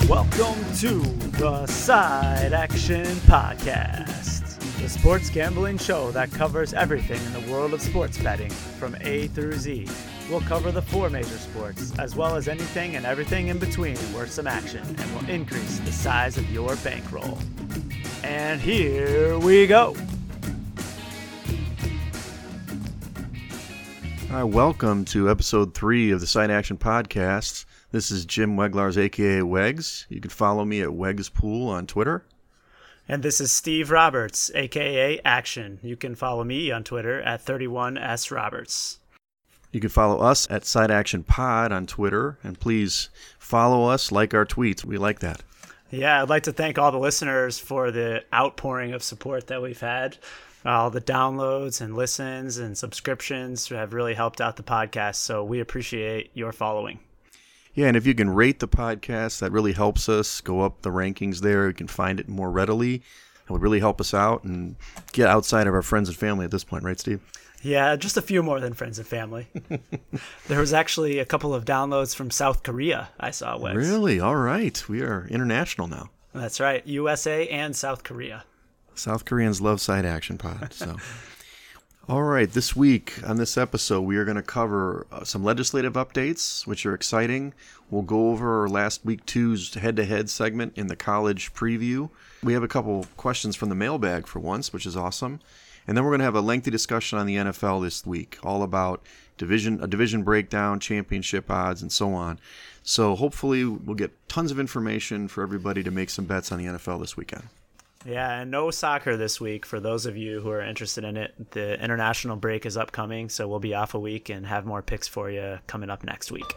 Welcome to the Side Action Podcast, the sports gambling show that covers everything in the world of sports betting from A through Z. We'll cover the four major sports, as well as anything and everything in between worth some action, and will increase the size of your bankroll. And here we go. All right, welcome to episode 3 of the Side Action Podcast. This is Jim Weglars, a.k.a. Wegs. You can follow me at Wegspool on Twitter. And this is Steve Roberts, a.k.a. Action. You can follow me on Twitter at 31sroberts. You can follow us at Side Action Pod on Twitter. And please follow us, like our tweets. We like that. Yeah, I'd like to thank all the listeners for the outpouring of support that we've had. All the downloads and listens and subscriptions have really helped out the podcast, so we appreciate your following. Yeah, and if you can rate the podcast, that really helps us go up the rankings there. You can find it more readily. It would really help us out and get outside of our friends and family at this point, right, Steve? Yeah, just a few more than friends and family. There was actually a couple of downloads from South Korea, I saw, Wegs. Really? All right. We are international now. That's right. USA and South Korea. South Koreans love Side Action Pod, so... All right, this week on this episode, we are going to cover some legislative updates, which are exciting. We'll go over last week 2's head-to-head segment in the college preview. We have a couple questions from the mailbag for once, which is awesome. And then we're going to have a lengthy discussion on the NFL this week, all about a division breakdown, championship odds, and so on. So hopefully we'll get tons of information for everybody to make some bets on the NFL this weekend. Yeah, and no soccer this week for those of you who are interested in it. The international break is upcoming, so we'll be off a week and have more picks for you coming up next week.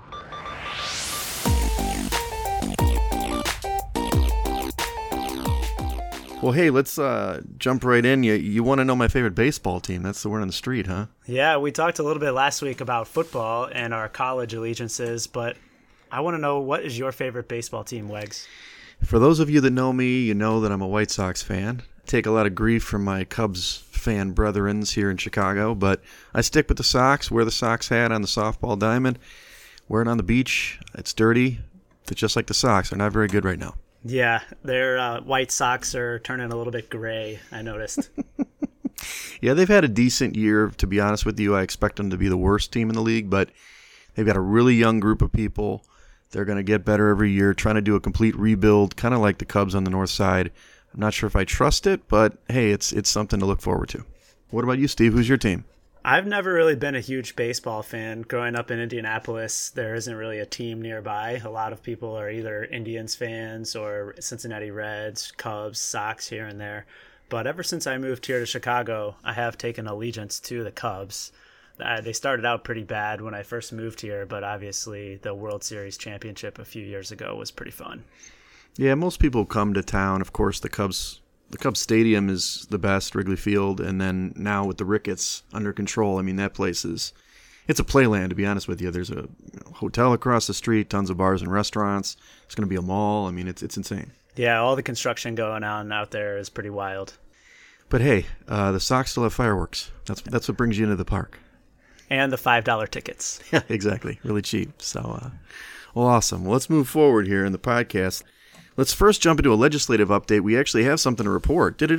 Well, hey, let's jump right in. You want to know my favorite baseball team. That's the word on the street, huh? Yeah, we talked a little bit last week about football and our college allegiances, but I want to know, what is your favorite baseball team, Wegs? For those of you that know me, you know that I'm a White Sox fan. I take a lot of grief from my Cubs fan brethrens here in Chicago, but I stick with the Sox, wear the Sox hat on the softball diamond, wear it on the beach. It's dirty. It's just like the Sox. They're not very good right now. Yeah, their White Sox are turning a little bit gray, I noticed. Yeah, they've had a decent year, to be honest with you. I expect them to be the worst team in the league, but they've got a really young group of people. They're going to get better every year, trying to do a complete rebuild, kind of like the Cubs on the north side. I'm not sure if I trust it, but hey, it's something to look forward to. What about you, Steve? Who's your team? I've never really been a huge baseball fan. Growing up in Indianapolis, there isn't really a team nearby. A lot of people are either Indians fans or Cincinnati Reds, Cubs, Sox here and there. But ever since I moved here to Chicago, I have taken allegiance to the Cubs. They started out pretty bad when I first moved here, but obviously the World Series championship a few years ago was pretty fun. Yeah, most people come to town. Of course, the Cubs stadium is the best, Wrigley Field, and then now with the Ricketts under control, I mean, that place it's a playland, to be honest with you. There's a hotel across the street, tons of bars and restaurants. It's going to be a mall. I mean, it's insane. Yeah, all the construction going on out there is pretty wild. But hey, the Sox still have fireworks. That's what brings you into the park. And the $5 tickets. Yeah, exactly. Really cheap. So, well, awesome. Well, let's move forward here in the podcast. Let's first jump into a legislative update. We actually have something to report. Hot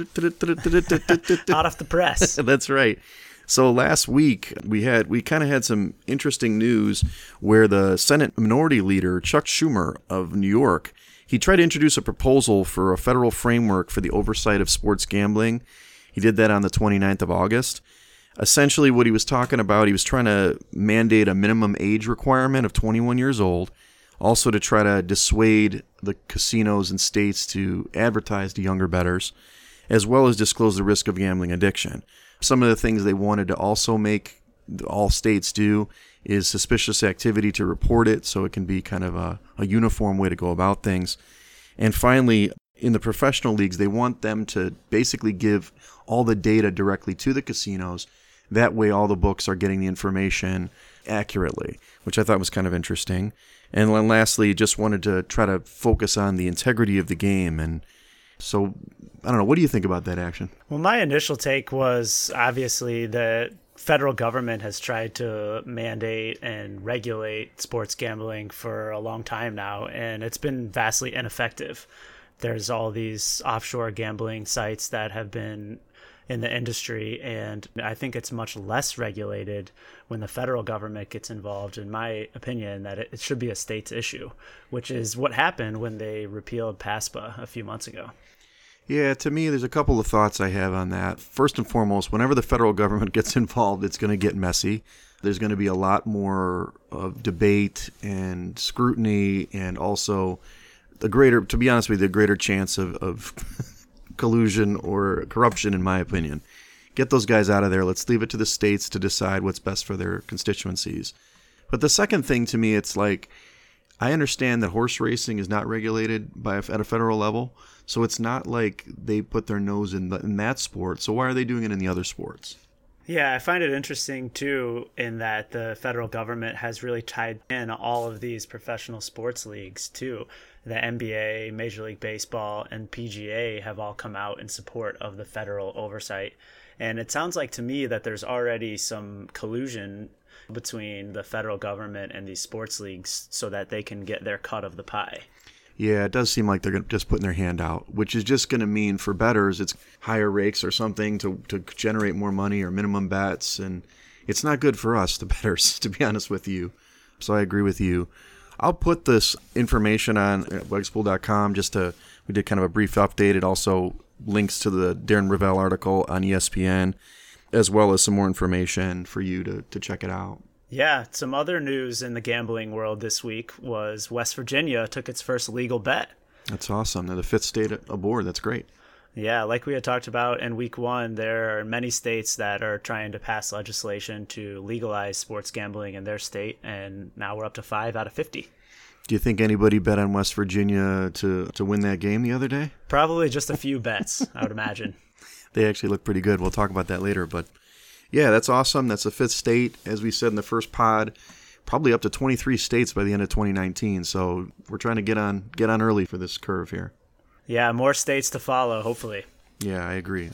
off the press. That's right. So last week, we kind of had some interesting news where the Senate Minority Leader, Chuck Schumer of New York, he tried to introduce a proposal for a federal framework for the oversight of sports gambling. He did that on the 29th of August. Essentially, what he was talking about, he was trying to mandate a minimum age requirement of 21 years old, also to try to dissuade the casinos and states to advertise to younger bettors, as well as disclose the risk of gambling addiction. Some of the things they wanted to also make all states do is suspicious activity to report it, so it can be kind of a uniform way to go about things. And finally, in the professional leagues, they want them to basically give all the data directly to the casinos. That way all the books are getting the information accurately, which I thought was kind of interesting. And then lastly, just wanted to try to focus on the integrity of the game. And so, I don't know, what do you think about that action? Well, my initial take was obviously that federal government has tried to mandate and regulate sports gambling for a long time now, and it's been vastly ineffective. There's all these offshore gambling sites that have been in the industry, and I think it's much less regulated when the federal government gets involved, in my opinion, that it should be a state's issue, which is what happened when they repealed PASPA a few months ago. Yeah, to me, there's a couple of thoughts I have on that. First and foremost, whenever the federal government gets involved, it's going to get messy. There's going to be a lot more of debate and scrutiny, and also the greater chance of collusion or corruption, in my opinion. Get those guys out of there. Let's leave it to the states to decide what's best for their constituencies. But the second thing, to me, it's like, I understand that horse racing is not regulated at a federal level, so it's not like they put their nose in that sport. So why are they doing it in the other sports? Yeah, I find it interesting, too, in that the federal government has really tied in all of these professional sports leagues, too. The NBA, Major League Baseball, and PGA have all come out in support of the federal oversight. And it sounds like to me that there's already some collusion between the federal government and these sports leagues so that they can get their cut of the pie. Yeah, it does seem like they're just putting their hand out, which is just going to mean for bettors, it's higher rakes or something to generate more money or minimum bets. And it's not good for us, the bettors, to be honest with you. So I agree with you. I'll put this information on wegspool.com we did kind of a brief update. It also links to the Darren Rovell article on ESPN, as well as some more information for you to check it out. Yeah, some other news in the gambling world this week was West Virginia took its first legal bet. That's awesome. They're the fifth state aboard. That's great. Yeah, like we had talked about in week one, there are many states that are trying to pass legislation to legalize sports gambling in their state, and now we're up to 5 out of 50. Do you think anybody bet on West Virginia to win that game the other day? Probably just a few bets, I would imagine. They actually look pretty good. We'll talk about that later, but yeah, that's awesome. That's the fifth state, as we said in the first pod, probably up to 23 states by the end of 2019. So we're trying to get on early for this curve here. Yeah, more states to follow, hopefully. Yeah, I agree.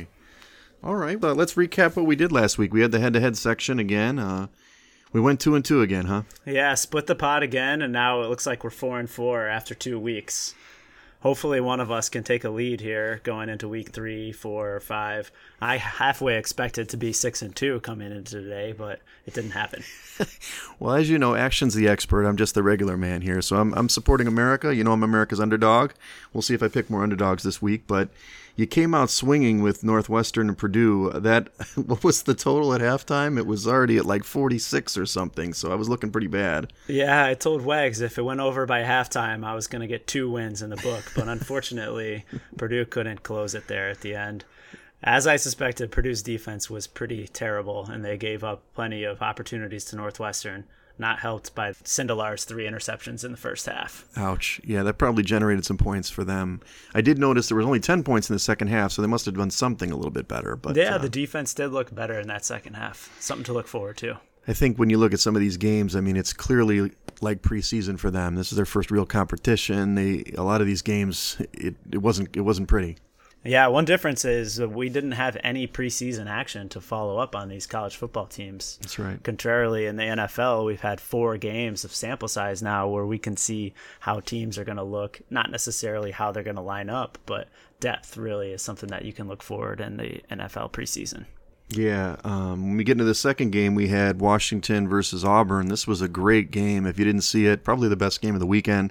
All right, let's recap what we did last week. We had the head-to-head section again. We went 2-2 again, huh? Yeah, split the pod again, and now it looks like we're 4-4 after 2 weeks. Hopefully one of us can take a lead here going into week 3, 4, or 5. I halfway expected to be 6-2 coming into today, but it didn't happen. Well, as you know, Action's the expert. I'm just the regular man here. So I'm supporting America. You know, I'm America's underdog. We'll see if I pick more underdogs this week. But you came out swinging with Northwestern and Purdue. What was the total at halftime? It was already at like 46 or something. So I was looking pretty bad. Yeah, I told Wags if it went over by halftime, I was going to get 2 wins in the book. But unfortunately, Purdue couldn't close it there at the end. As I suspected, Purdue's defense was pretty terrible, and they gave up plenty of opportunities to Northwestern, not helped by Sindelar's 3 interceptions in the first half. Ouch. Yeah, that probably generated some points for them. I did notice there was only 10 points in the second half, so they must have done something a little bit better. But yeah, the defense did look better in that second half. Something to look forward to. I think when you look at some of these games, I mean, it's clearly like preseason for them. This is their first real competition. A lot of these games, it wasn't pretty. Yeah, one difference is we didn't have any preseason action to follow up on these college football teams. That's right. Contrarily, in the NFL, we've had 4 games of sample size now where we can see how teams are going to look, not necessarily how they're going to line up, but depth really is something that you can look forward in the NFL preseason. Yeah, when we get into the second game, we had Washington versus Auburn. This was a great game. If you didn't see it, probably the best game of the weekend.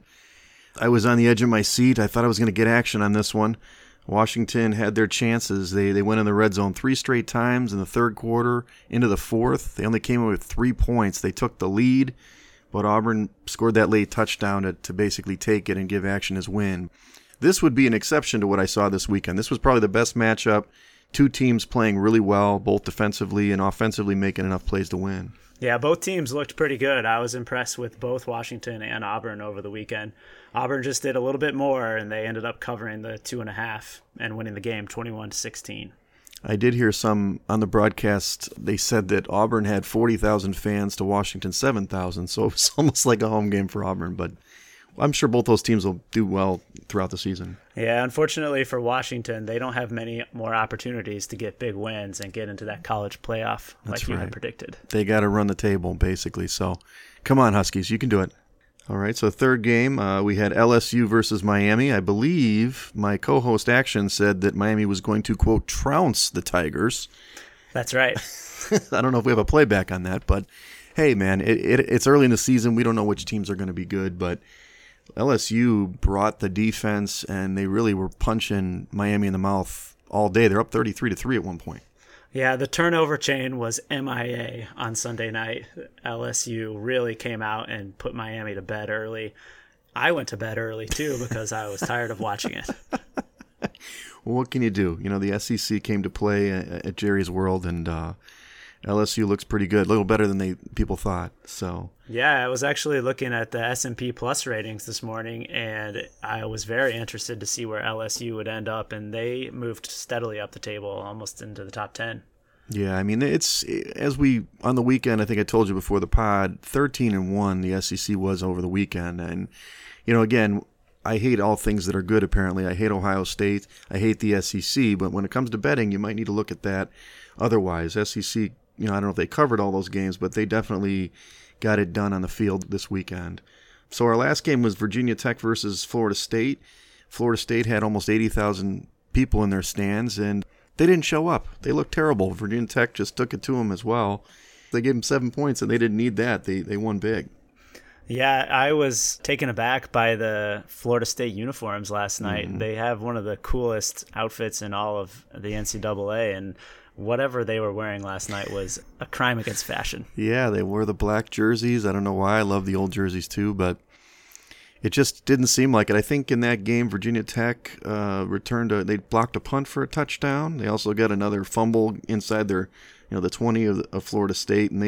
I was on the edge of my seat. I thought I was going to get action on this one. Washington had their chances. They went in the red zone 3 straight times in the third quarter, into the fourth. They only came away with 3 points. They took the lead, but Auburn scored that late touchdown to basically take it and give Action his win. This would be an exception to what I saw this weekend. This was probably the best matchup. 2 teams playing really well, both defensively and offensively making enough plays to win. Yeah, both teams looked pretty good. I was impressed with both Washington and Auburn over the weekend. Auburn just did a little bit more, and they ended up covering the 2.5 and winning the game 21-16. I did hear some on the broadcast. They said that Auburn had 40,000 fans to Washington 7,000, so it was almost like a home game for Auburn. But I'm sure both those teams will do well throughout the season. Yeah, unfortunately for Washington, they don't have many more opportunities to get big wins and get into that college playoff like you had predicted. They got to run the table, basically. So come on, Huskies, you can do it. All right, so third game, we had LSU versus Miami. I believe my co-host Action said that Miami was going to, quote, trounce the Tigers. That's right. I don't know if we have a playback on that, but hey, man, it's early in the season. We don't know which teams are going to be good, but LSU brought the defense, and they really were punching Miami in the mouth all day. They're up 33-3 at one point. Yeah, the turnover chain was MIA on Sunday night. LSU really came out and put Miami to bed early. I went to bed early, too, because I was tired of watching it. Well, what can you do? You know, the SEC came to play at Jerry's World, and LSU looks pretty good, a little better than people thought. So yeah, I was actually looking at the S&P Plus ratings this morning, and I was very interested to see where LSU would end up, and they moved steadily up the table, almost into the top 10. Yeah, I mean, on the weekend, I think I told you before the pod, 13-1 the SEC was over the weekend. And, you know, again, I hate all things that are good, apparently. I hate Ohio State. I hate the SEC. But when it comes to betting, you might need to look at that otherwise. SEC, you know, I don't know if they covered all those games, but they definitely got it done on the field this weekend. So our last game was Virginia Tech versus Florida State. Florida State had almost 80,000 people in their stands, and they didn't show up. They looked terrible. Virginia Tech just took it to them as well. They gave them 7 points, and they didn't need that. They won big. Yeah, I was taken aback by the Florida State uniforms last night. Mm-hmm. They have one of the coolest outfits in all of the NCAA, and whatever they were wearing last night was a crime against fashion. Yeah, they wore the black jerseys. I don't know why. I love the old jerseys too, but it just didn't seem like it. I think in that game, Virginia Tech they blocked a punt for a touchdown. They also got another fumble inside their, the 20 of Florida State, and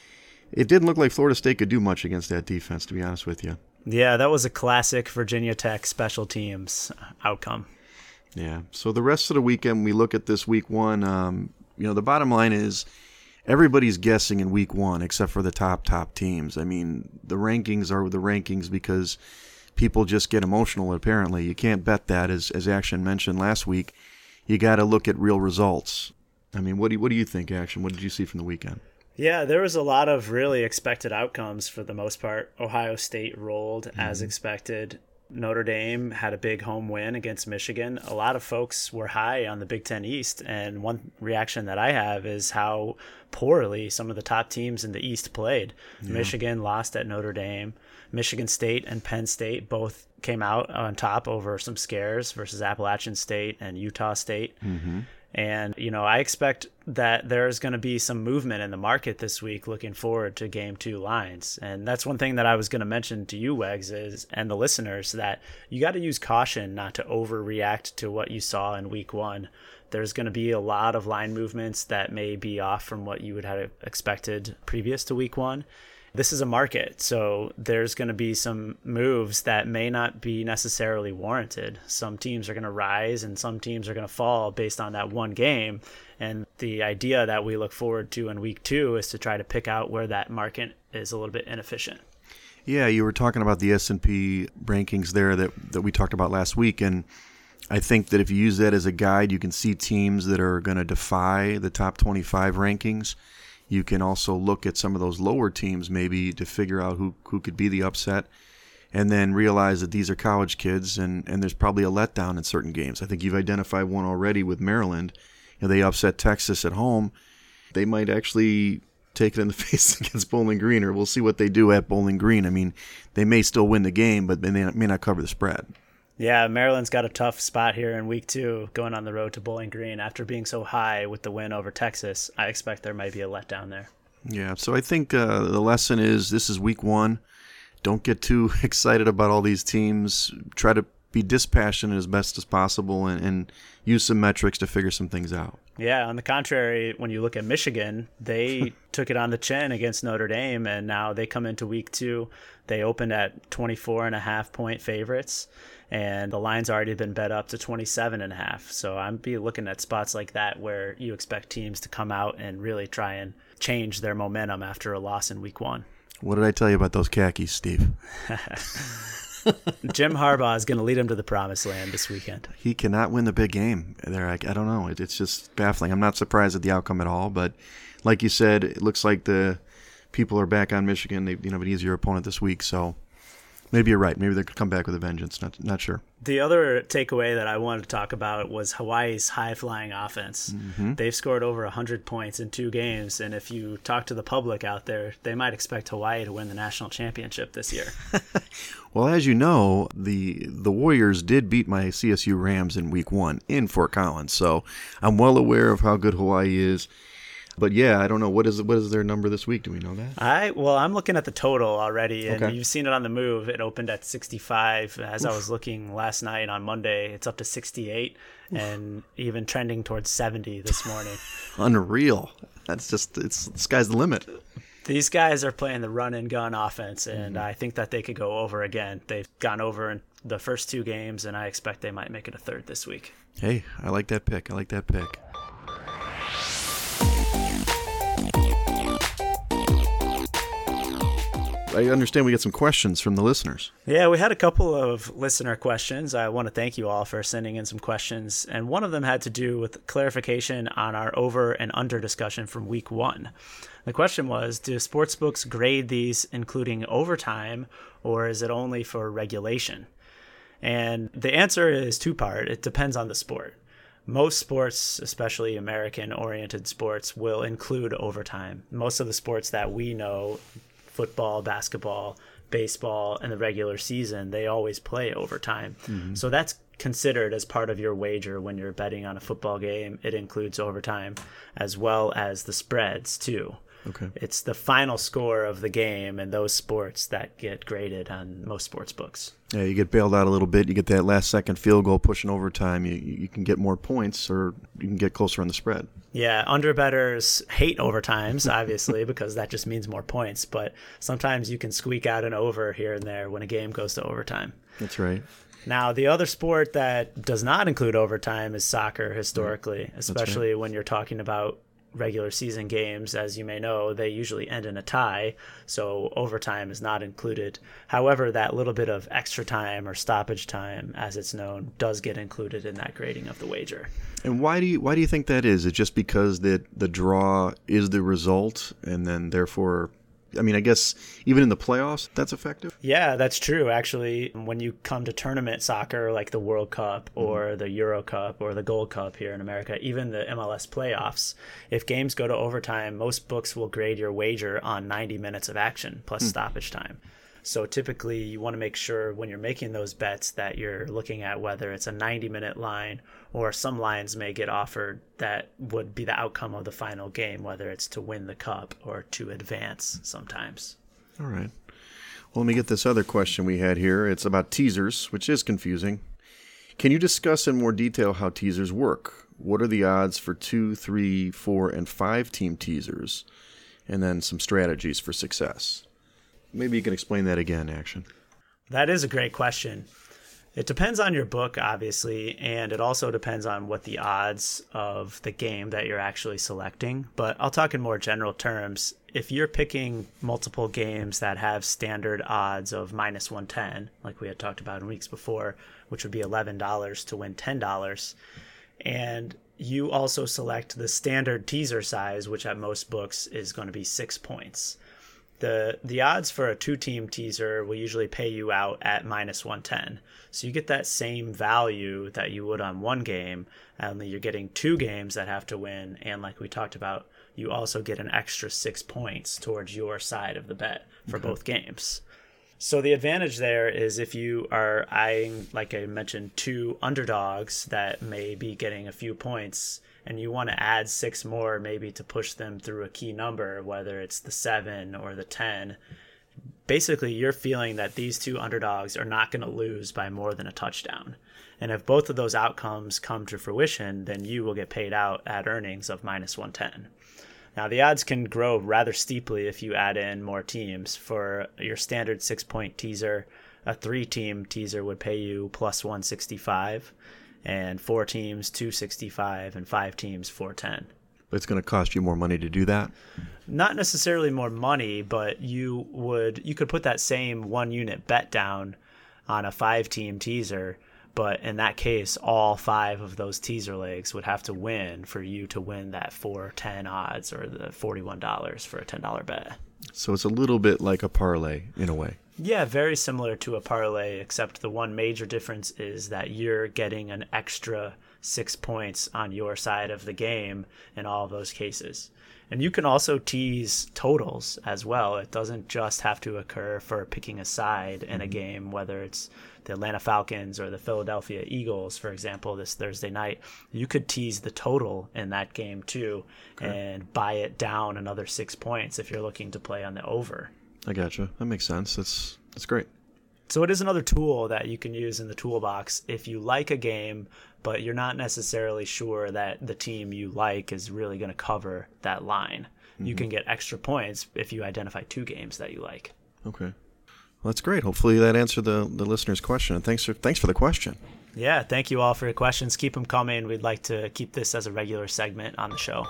it didn't look like Florida State could do much against that defense, to be honest with you. Yeah, that was a classic Virginia Tech special teams outcome. Yeah. So the rest of the weekend, we look at this week one. The bottom line is everybody's guessing in week one except for the top teams. I mean, the rankings are the rankings because people just get emotional, apparently. You can't bet that, as Action mentioned last week. You got to look at real results. I mean, what do you think, Action? What did you see from the weekend? Yeah, there was a lot of really expected outcomes for the most part. Ohio State rolled as expected. Notre Dame had a big home win against Michigan. A lot of folks were high on the Big Ten East, and one reaction that I have is how poorly some of the top teams in the East played. Yeah. Michigan lost at Notre Dame. Michigan State and Penn State both came out on top over some scares versus Appalachian State and Utah State. Mm-hmm. And, I expect that there's going to be some movement in the market this week looking forward to Game 2 lines. And that's one thing that I was going to mention to you, Wegs, and the listeners, that you got to use caution not to overreact to what you saw in Week 1. There's going to be a lot of line movements that may be off from what you would have expected previous to Week 1. This is a market, so there's going to be some moves that may not be necessarily warranted. Some teams are going to rise and some teams are going to fall based on that one game. And the idea that we look forward to in Week 2 is to try to pick out where that market is a little bit inefficient. Yeah, you were talking about the S&P rankings there that we talked about last week, and I think that if you use that as a guide, you can see teams that are going to defy the top 25 rankings. You can also look at some of those lower teams maybe to figure out who could be the upset, and then realize that these are college kids and there's probably a letdown in certain games. I think you've identified one already with Maryland. They upset Texas at home. They might actually take it in the face against Bowling Green, or we'll see what they do at Bowling Green. I mean, they may still win the game, but they may not cover the spread. Yeah, Maryland's got a tough spot here in Week 2 going on the road to Bowling Green. After being so high with the win over Texas, I expect there might be a letdown there. Yeah, so I think the lesson is this is Week 1. Don't get too excited about all these teams. Try to be dispassionate as best as possible and use some metrics to figure some things out. Yeah, on the contrary, when you look at Michigan, they took it on the chin against Notre Dame, and now they come into Week 2. They opened at 24.5-point favorites, and the line's already been bet up to 27.5. So I'm be looking at spots like that where you expect teams to come out and really try and change their momentum after a loss in Week 1. What did I tell you about those khakis, Steve? Jim Harbaugh is going to lead him to the promised land this weekend. He cannot win the big game. I don't know. It's just baffling. I'm not surprised at the outcome at all, but like you said, it looks like the people are back on Michigan. They have an easier opponent this week, so maybe you're right. Maybe they could come back with a vengeance. Not sure. The other takeaway that I wanted to talk about was Hawaii's high-flying offense. Mm-hmm. They've scored over 100 points in 2 games, and if you talk to the public out there, they might expect Hawaii to win the national championship this year. Well, as you know, the Warriors did beat my CSU Rams in Week 1 in Fort Collins, so I'm well aware of how good Hawaii is. But yeah, I don't know. What is their number this week? Do we know that? I'm looking at the total already, and okay. You've seen it on the move. It opened at 65. As I was looking last night on Monday, it's up to 68, and even trending towards 70 this morning. Unreal. That's just the sky's the limit. These guys are playing the run and gun offense, and I think that they could go over again. They've gone over in the first 2 games, and I expect they might make it a third this week. Hey, I like that pick. I understand we get some questions from the listeners. Yeah, we had a couple of listener questions. I want to thank you all for sending in some questions. And one of them had to do with clarification on our over and under discussion from week 1. The question was, do sportsbooks grade these including overtime, or is it only for regulation? And the answer is 2-part. It depends on the sport. Most sports, especially American-oriented sports, will include overtime. Most of the sports that we know, football, basketball, baseball, and the regular season, they always play overtime. Mm-hmm. So that's considered as part of your wager when you're betting on a football game. It includes overtime as well as the spreads too. Okay. It's the final score of the game and those sports that get graded on most sports books. Yeah, you get bailed out a little bit. You get that last second field goal pushing overtime. You can get more points, or you can get closer on the spread. Yeah, underbettors hate overtimes, obviously, because that just means more points. But sometimes you can squeak out an over here and there when a game goes to overtime. That's right. Now, the other sport that does not include overtime is soccer historically, especially when you're talking about regular season games. As you may know, they usually end in a tie, so overtime is not included. However, that little bit of extra time or stoppage time, as it's known, does get included in that grading of the wager. And why do you think that is? Is it just because the draw is the result, and then therefore, I mean, I guess even in the playoffs, that's effective? Yeah, that's true. Actually, when you come to tournament soccer like the World Cup or the Euro Cup or the Gold Cup here in America, even the MLS playoffs, if games go to overtime, most books will grade your wager on 90 minutes of action plus stoppage time. So typically you want to make sure when you're making those bets that you're looking at whether it's a 90-minute line, or some lines may get offered that would be the outcome of the final game, whether it's to win the cup or to advance sometimes. All right. Well, let me get this other question we had here. It's about teasers, which is confusing. Can you discuss in more detail how teasers work? What are the odds for 2, 3, 4, and 5 team teasers? And then some strategies for success. Maybe you can explain that again, Action. That is a great question. It depends on your book, obviously, and it also depends on what the odds of the game that you're actually selecting. But I'll talk in more general terms. If you're picking multiple games that have standard odds of minus 110, like we had talked about in weeks before, which would be $11 to win $10, and you also select the standard teaser size, which at most books is going to be 6 points. The odds for a 2-team teaser will usually pay you out at minus 110. So you get that same value that you would on one game, only you're getting 2 games that have to win. And like we talked about, you also get an extra 6 points towards your side of the bet for both games. So the advantage there is if you are eyeing, like I mentioned, 2 underdogs that may be getting a few points, and you want to add 6 more maybe to push them through a key number, whether it's the 7 or the 10. Basically, you're feeling that these 2 underdogs are not going to lose by more than a touchdown. And if both of those outcomes come to fruition, then you will get paid out at earnings of minus 110. Now, the odds can grow rather steeply if you add in more teams. For your standard 6-point teaser, a 3-team teaser would pay you plus 165. And 4 teams, 265, and 5 teams, 410. But it's going to cost you more money to do that? Not necessarily more money, but you could put that same 1-unit bet down on a 5-team teaser. But in that case, all 5 of those teaser legs would have to win for you to win that 4-10 odds or the $41 for a $10 bet. So it's a little bit like a parlay in a way. Yeah, very similar to a parlay, except the one major difference is that you're getting an extra 6 points on your side of the game in all of those cases. And you can also tease totals as well. It doesn't just have to occur for picking a side in a game, whether it's the Atlanta Falcons or the Philadelphia Eagles, for example, this Thursday night. You could tease the total in that game too, and buy it down another 6 points if you're looking to play on the over. I gotcha. That makes sense. That's great. So it is another tool that you can use in the toolbox if you like a game, but you're not necessarily sure that the team you like is really going to cover that line. You can get extra points if you identify 2 games that you like. Okay. Well, that's great. Hopefully that answered the listener's question. And thanks for the question. Yeah, thank you all for your questions. Keep them coming. We'd like to keep this as a regular segment on the show.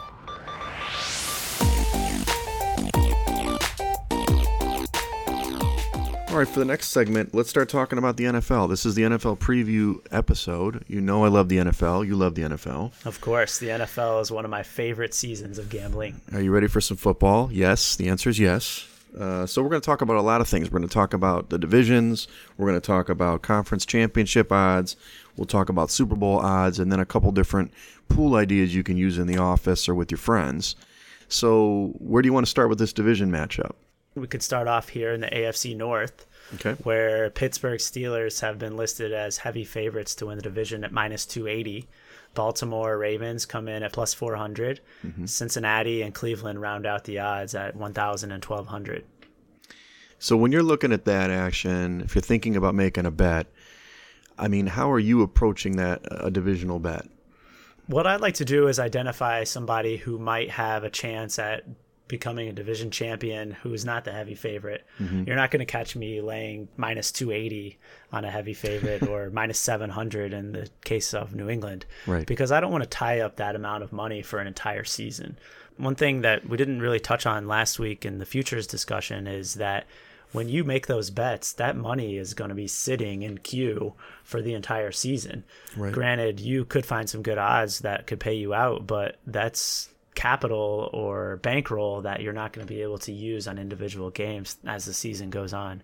All right, for the next segment, let's start talking about the NFL. This is the NFL preview episode. You know I love the NFL. You love the NFL. Of course, the NFL is one of my favorite seasons of gambling. Are you ready for some football? Yes. The answer is yes. So we're going to talk about a lot of things. We're going to talk about the divisions. We're going to talk about conference championship odds. We'll talk about Super Bowl odds, and then a couple different pool ideas you can use in the office or with your friends. So where do you want to start with this division matchup? We could start off here in the AFC North, where Pittsburgh Steelers have been listed as heavy favorites to win the division at minus 280. Baltimore Ravens come in at plus 400. Cincinnati and Cleveland round out the odds at 1,000 and 1,200. So when you're looking at that action, if you're thinking about making a bet, I mean, how are you approaching that, a divisional bet? What I'd like to do is identify somebody who might have a chance at becoming a division champion who's not the heavy favorite. You're not going to catch me laying minus 280 on a heavy favorite or minus 700 in the case of New England, because I don't want to tie up that amount of money for an entire season. One thing that we didn't really touch on last week in the futures discussion is that when you make those bets, that money is going to be sitting in queue for the entire season. Granted, you could find some good odds that could pay you out, but that's capital or bankroll that you're not going to be able to use on individual games as the season goes on.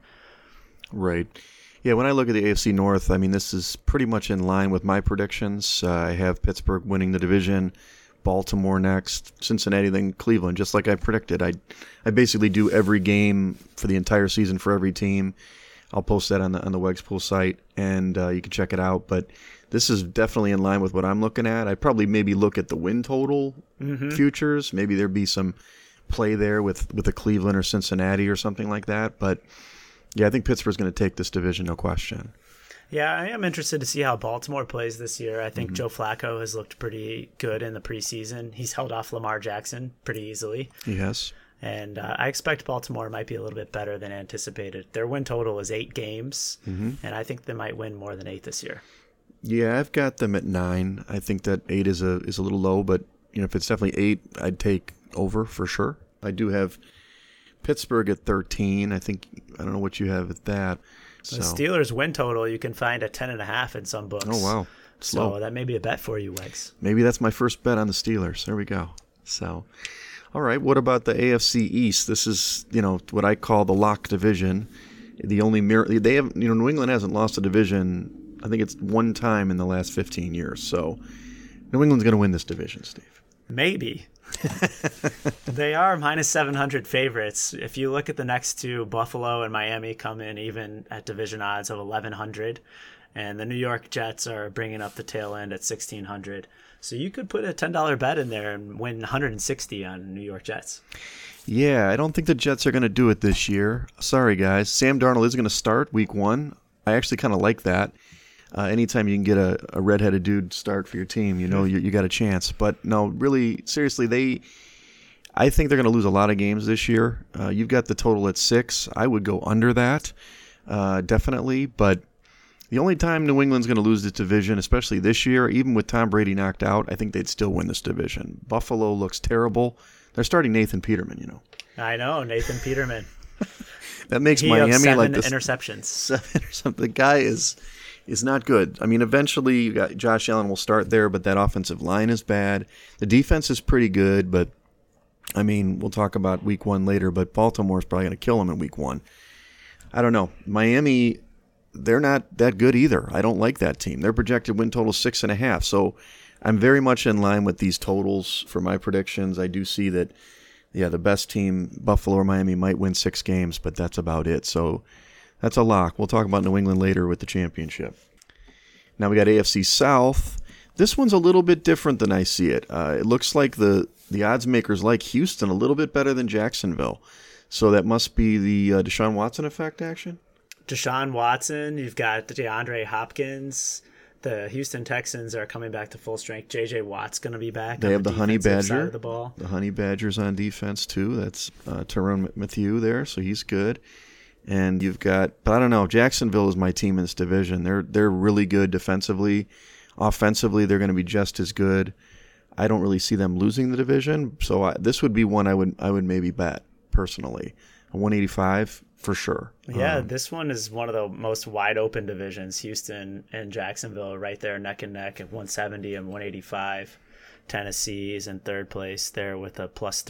Right. Yeah, when I look at the AFC North, I mean, this is pretty much in line with my predictions. I have Pittsburgh winning the division, Baltimore next, Cincinnati, then Cleveland, just like I predicted. I basically do every game for the entire season for every team. I'll post that on the Wegs Pool site, and you can check it out. But this is definitely in line with what I'm looking at. I'd probably maybe look at the win total futures. Maybe there'd be some play there with a Cleveland or Cincinnati or something like that. But, yeah, I think Pittsburgh's going to take this division, no question. Yeah, I am interested to see how Baltimore plays this year. I think Joe Flacco has looked pretty good in the preseason. He's held off Lamar Jackson pretty easily. He has. And I expect Baltimore might be a little bit better than anticipated. Their win total is 8 games, and I think they might win more than 8 this year. Yeah, I've got them at 9. I think that 8 is a little low, but you know, if it's definitely 8, I'd take over for sure. I do have Pittsburgh at 13. I don't know what you have at that. So. The Steelers win total you can find at 10.5 in some books. Oh wow! So that may be a bet for you, Wegs. Maybe that's my first bet on the Steelers. There we go. So, all right. What about the AFC East? This is what I call the lock division. The only they have New England hasn't lost a division. I think it's one time in the last 15 years. So New England's going to win this division, Steve. Maybe. They are minus 700 favorites. If you look at the next two, Buffalo and Miami come in even at division odds of 1,100, and the New York Jets are bringing up the tail end at 1,600. So you could put a $10 bet in there and win 160 on New York Jets. Yeah, I don't think the Jets are going to do it this year. Sorry, guys. Sam Darnold is going to start week 1. I actually kind of like that. Anytime you can get a redheaded dude start for your team, you got a chance. But no, really, seriously, I think they're going to lose a lot of games this year. You've got the total at 6. I would go under that, definitely. But the only time New England's going to lose this division, especially this year, even with Tom Brady knocked out, I think they'd still win this division. Buffalo looks terrible. They're starting Nathan Peterman, I know, Nathan Peterman. That makes He Miami seven like this. interceptions. 7 or something. The guy is not good. I mean, eventually you got Josh Allen will start there, but that offensive line is bad. The defense is pretty good, but I mean, we'll talk about week 1 later, but Baltimore's probably going to kill him in week 1. I don't know. Miami, they're not that good either. I don't like that team. Their projected win total is 6.5. So I'm very much in line with these totals for my predictions. I do see that, the best team, Buffalo or Miami, might win 6 games, but that's about it. So that's a lock. We'll talk about New England later with the championship. Now we got AFC South. This one's a little bit different than I see it. It looks like the odds makers like Houston a little bit better than Jacksonville. So that must be the Deshaun Watson effect action? Deshaun Watson, you've got DeAndre Hopkins. The Houston Texans are coming back to full strength. J.J. Watt's going to be back. They have the Honey defensive side Badger. of the ball. The Honey Badger's on defense, too. That's Tyrann Mathieu there, so he's good. And you've got, but I don't know, Jacksonville is my team in this division. They're really good defensively. Offensively, they're going to be just as good. I don't really see them losing the division, so this would be one I would maybe bet personally. A 185 for sure. Yeah, this one is one of the most wide open divisions. Houston and Jacksonville are right there neck and neck at 170 and 185. Tennessee is in third place there with a plus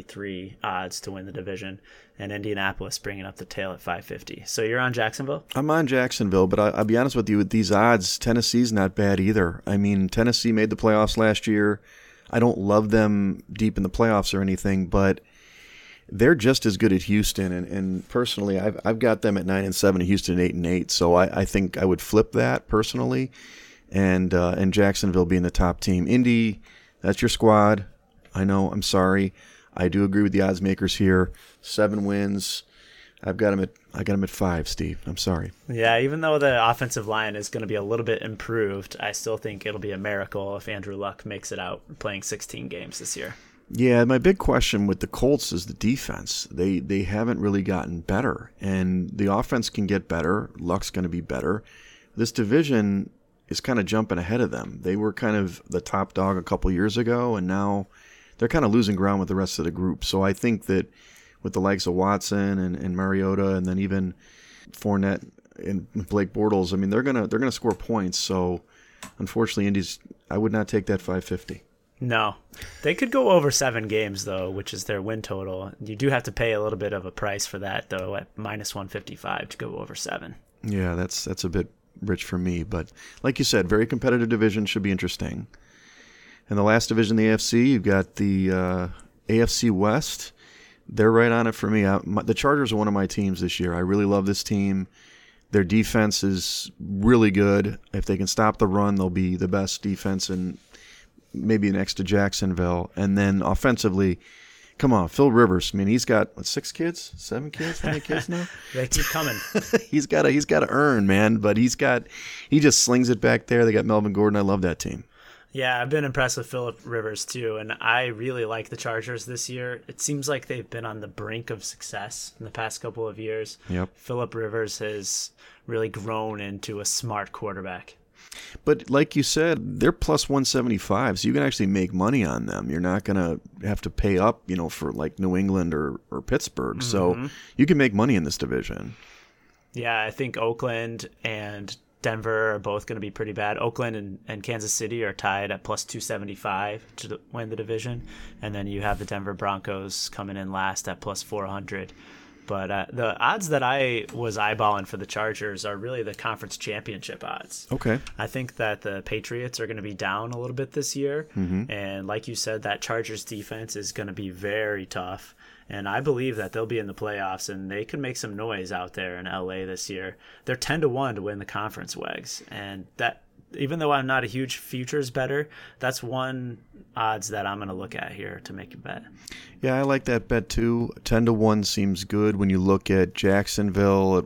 333 odds to win the division, and Indianapolis bringing up the tail at 550. So you're on Jacksonville? I'm on Jacksonville, but I'll be honest with you, with these odds, Tennessee's not bad either. I mean, Tennessee made the playoffs last year. I don't love them deep in the playoffs or anything, but they're just as good at Houston. And personally, I've got them at 9-7 and Houston at 8-8. So I think I would flip that personally, and Jacksonville being the top team. Indy, that's your squad. I know. I'm sorry. I do agree with the odds makers here. 7 wins. I got them at 5, Steve. I'm sorry. Yeah, even though the offensive line is going to be a little bit improved, I still think it'll be a miracle if Andrew Luck makes it out playing 16 games this year. Yeah, my big question with the Colts is the defense. They haven't really gotten better, and the offense can get better. Luck's going to be better. This division is kind of jumping ahead of them. They were kind of the top dog a couple years ago, and now they're kind of losing ground with the rest of the group. So I think that with the likes of Watson and Mariota, and then even Fournette and Blake Bortles, I mean they're gonna score points. So unfortunately, Indy's, I would not take that 550. No. They could go over 7 games, though, which is their win total. You do have to pay a little bit of a price for that, though, at minus 155 to go over 7. Yeah, that's a bit rich for me. But like you said, very competitive division, should be interesting. And the last division, the AFC, you've got the AFC West. They're right on it for me. The Chargers are one of my teams this year. I really love this team. Their defense is really good. If they can stop the run, they'll be the best defense in maybe next to Jacksonville. And then offensively, come on, Phil Rivers. I mean, he's got 6 kids, 7 kids, how many kids now? They keep coming. he's got to earn, man. But he just slings it back there. They got Melvin Gordon. I love that team. Yeah, I've been impressed with Phillip Rivers too, and I really like the Chargers this year. It seems like they've been on the brink of success in the past couple of years. Yep. Phillip Rivers has really grown into a smart quarterback. But like you said, they're plus 175, so you can actually make money on them. You're not going to have to pay up, for like New England or Pittsburgh. Mm-hmm. So you can make money in this division. Yeah, I think Oakland and Denver are both going to be pretty bad. Oakland and Kansas City are tied at plus 275 to win the division. And then you have the Denver Broncos coming in last at plus 400. But the odds that I was eyeballing for the Chargers are really the conference championship odds. Okay. I think that the Patriots are going to be down a little bit this year. Mm-hmm. And like you said, that Chargers defense is going to be very tough. And I believe that they'll be in the playoffs, and they could make some noise out there in LA this year. They're 10-1 to win the conference, Wags. And that, even though I'm not a huge futures bettor, that's one odds that I'm going to look at here to make a bet. Yeah, I like that bet too. 10-1 seems good when you look at Jacksonville at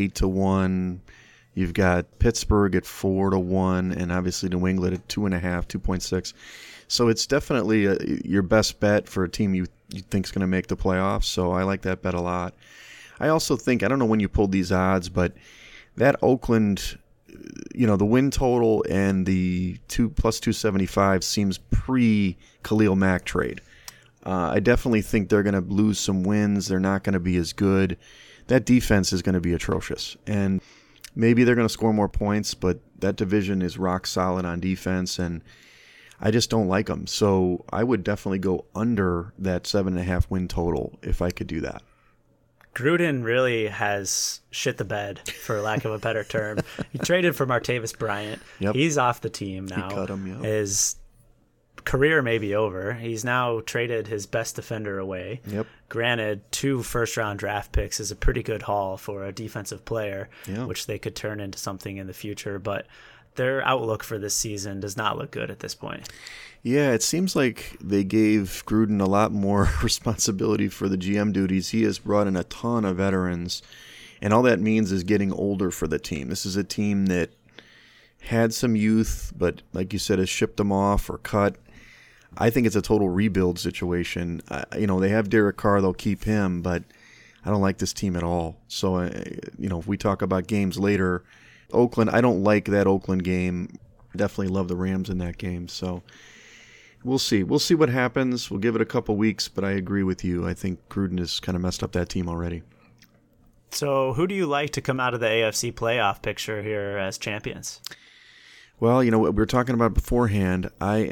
8-1. You've got Pittsburgh at 4-1, and obviously New England at 2.5, 2.6. So it's definitely your best bet for a team you think is going to make the playoffs. So I like that bet a lot. I also think, I don't know when you pulled these odds, but that Oakland, the win total and the plus 275 seems pre-Khalil Mack trade. I definitely think they're going to lose some wins. They're not going to be as good. That defense is going to be atrocious. And maybe they're going to score more points, but that division is rock solid on defense, and I just don't like them. So I would definitely go under that 7.5 win total if I could do that. Gruden really has shit the bed, for lack of a better term. He traded for Martavis Bryant. Yep. He's off the team now. He cut him, yeah. His career may be over. He's now traded his best defender away. Yep. Granted, 2 first-round draft picks is a pretty good haul for a defensive player, which they could turn into something in the future. But their outlook for this season does not look good at this point. Yeah, it seems like they gave Gruden a lot more responsibility for the GM duties. He has brought in a ton of veterans, and all that means is getting older for the team. This is a team that had some youth, but like you said, has shipped them off or cut. I think it's a total rebuild situation. They have Derek Carr, they'll keep him, but I don't like this team at all. So, if we talk about games later, Oakland, I don't like that Oakland game. I definitely love the Rams in that game. So we'll see. We'll see what happens. We'll give it a couple weeks, but I agree with you. I think Gruden has kind of messed up that team already. So who do you like to come out of the AFC playoff picture here as champions? Well, what we were talking about beforehand,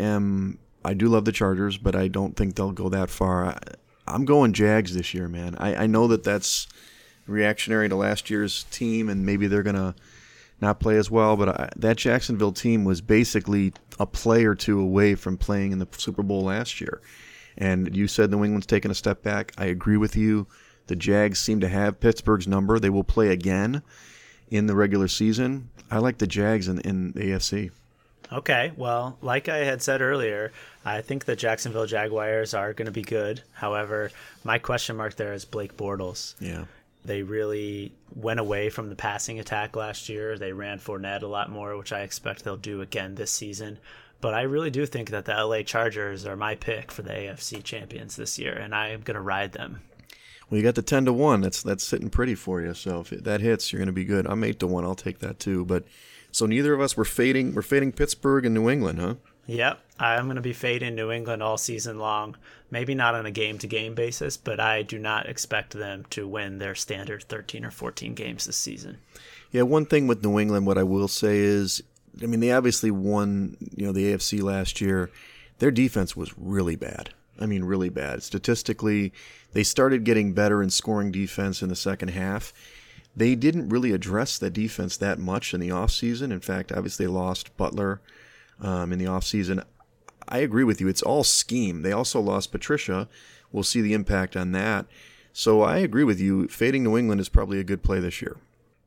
I do love the Chargers, but I don't think they'll go that far. I'm going Jags this year, man. I know that's reactionary to last year's team, and maybe they're going to not play as well, but that Jacksonville team was basically a play or two away from playing in the Super Bowl last year. And you said New England's taken a step back. I agree with you. The Jags seem to have Pittsburgh's number. They will play again in the regular season. I like the Jags in the AFC. Okay, well, like I had said earlier, I think the Jacksonville Jaguars are going to be good. However, my question mark there is Blake Bortles. Yeah. They really went away from the passing attack last year. They ran Fournette a lot more, which I expect they'll do again this season. But I really do think that the LA Chargers are my pick for the AFC champions this year, and I am going to ride them. Well, you got the 10-1. That's sitting pretty for you. So if that hits, you're going to be good. I'm 8-1. I'll take that too. But so neither of us were fading. We're fading Pittsburgh and New England, huh? Yep, I'm going to be fading New England all season long. Maybe not on a game-to-game basis, but I do not expect them to win their standard 13 or 14 games this season. Yeah, one thing with New England, what I will say is, they obviously won, the AFC last year. Their defense was really bad. Really bad. Statistically, they started getting better in scoring defense in the second half. They didn't really address the defense that much in the offseason. In fact, obviously they lost Butler in the offseason. I agree with you. It's all scheme. They also lost Patricia. We'll see the impact on that. So I agree with you. Fading New England is probably a good play this year.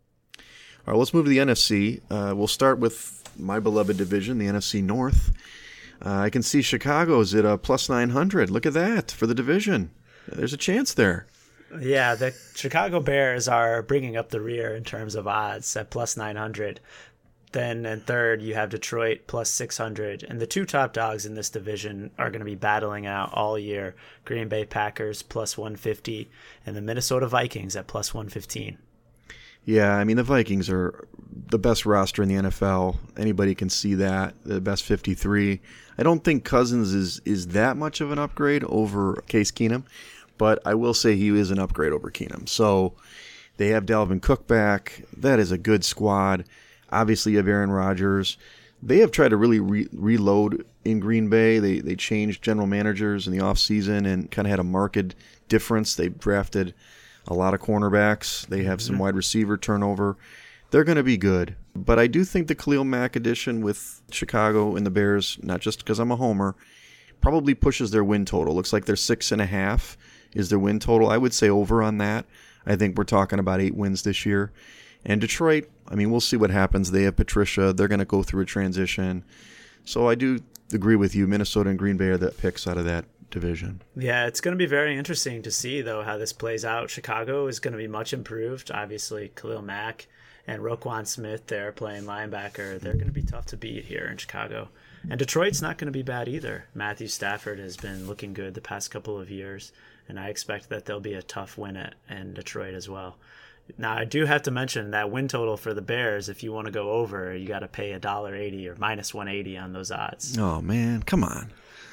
All right, let's move to the NFC. We'll start with my beloved division, the NFC North. I can see Chicago's at a plus 900. Look at that for the division. There's a chance there. Yeah, the Chicago Bears are bringing up the rear in terms of odds at plus 900. Then in third, you have Detroit plus 600. And the two top dogs in this division are going to be battling out all year. Green Bay Packers plus 150 and the Minnesota Vikings at plus 115. Yeah, the Vikings are the best roster in the NFL. Anybody can see that. The best 53. I don't think Cousins is that much of an upgrade over Case Keenum, but I will say he is an upgrade over Keenum. So they have Dalvin Cook back. That is a good squad. Obviously, you have Aaron Rodgers. They have tried to really reload in Green Bay. They changed general managers in the offseason and kind of had a marked difference. They drafted a lot of cornerbacks. They have some wide receiver turnover. They're going to be good. But I do think the Khalil Mack addition with Chicago and the Bears, not just because I'm a homer, probably pushes their win total. Looks like they're 6.5 is their win total. I would say over on that. I think we're talking about 8 wins this year. And Detroit, we'll see what happens. They have Patricia. They're going to go through a transition. So I do agree with you. Minnesota and Green Bay are the picks out of that division. Yeah, it's going to be very interesting to see, though, how this plays out. Chicago is going to be much improved. Obviously, Khalil Mack and Roquan Smith there playing linebacker. They're going to be tough to beat here in Chicago. And Detroit's not going to be bad either. Matthew Stafford has been looking good the past couple of years, and I expect that there'll be a tough win in Detroit as well. Now, I do have to mention that win total for the Bears, if you want to go over, you got to pay $1.80 or minus 180 on those odds. Oh, man, come on.